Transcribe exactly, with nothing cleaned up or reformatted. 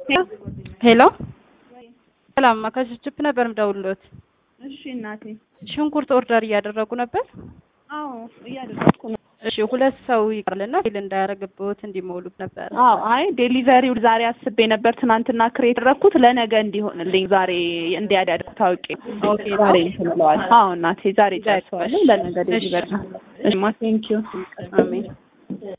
ሄሎ ሰላም ከሽችፕ ነበር ምደውልሎት። እሺ እናቴ ሽንኩርት ኦርደር እያደረጉ ነበር? አዎ እያደረኩ ነው። እሺ ሁለት ሰው ይቀርልና ፌል እንዳያረግብዎት እንዲሞሉት ነበር። አዎ አይ ዴሊቨሪው ዛሬ አስቤ ነበር ትናንትና ክሬት ያደረኩት ለነገ እንዲሆንልኝ ዛሬ እንዲያዳድኩ ታውቂ። ኦኬ ዛሬ እንተለዋል። አዎ እናቴ ዛሬ ጨርሰዋለሁ ለነገ ዴሊቨሪ ነው። እሺ ማ ቴንክ ዩ አሜን።